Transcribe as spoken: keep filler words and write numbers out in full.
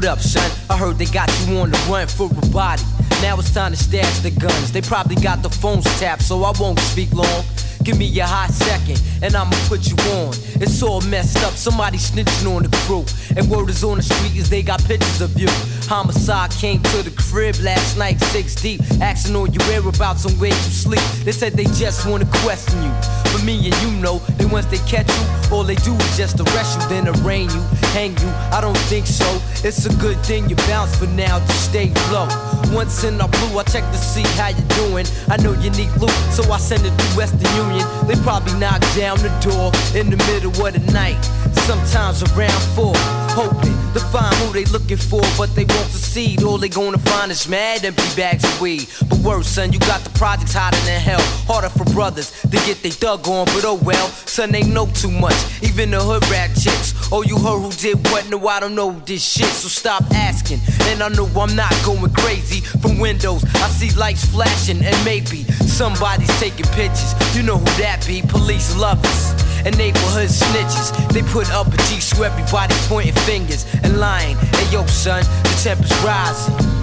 What up, son? I heard they got you on the run for a body. Now it's time to stash the guns. They probably got the phones tapped, so I won't speak long. Give me a hot second, and I'ma put you on. It's all messed up, somebody snitching on the crew. And word is on the street is they got pictures of you. Homicide came to the crib last night, six deep, asking all your whereabouts and where you sleep. They said they just wanna question you. But me and you know that once they catch you, all they do is just arrest you, then arraign you, hang you. I don't think so. It's a good thing you bounce for now, just stay low. Once in our blue, I check to see how you doing. I know you need loot, so I send it through Western Union. They probably knock down the door in the middle of the night, sometimes around four, hoping to find who they looking for, but they won't succeed. All they gonna find is mad empty bags of weed. But worse, son, you got the projects hotter than hell. Harder for brothers to get they thug on, but oh well, son, they know too much. Even the hood rat chicks. Oh, you heard who did what? No, I don't know this shit, so stop asking. And I know I'm not going crazy. From windows, I see lights flashing, and maybe somebody's taking pictures. You know who that be? Police lovers and neighborhood snitches. They put up a G so everybody pointing fingers and lying. Hey yo, son, the temper's rising.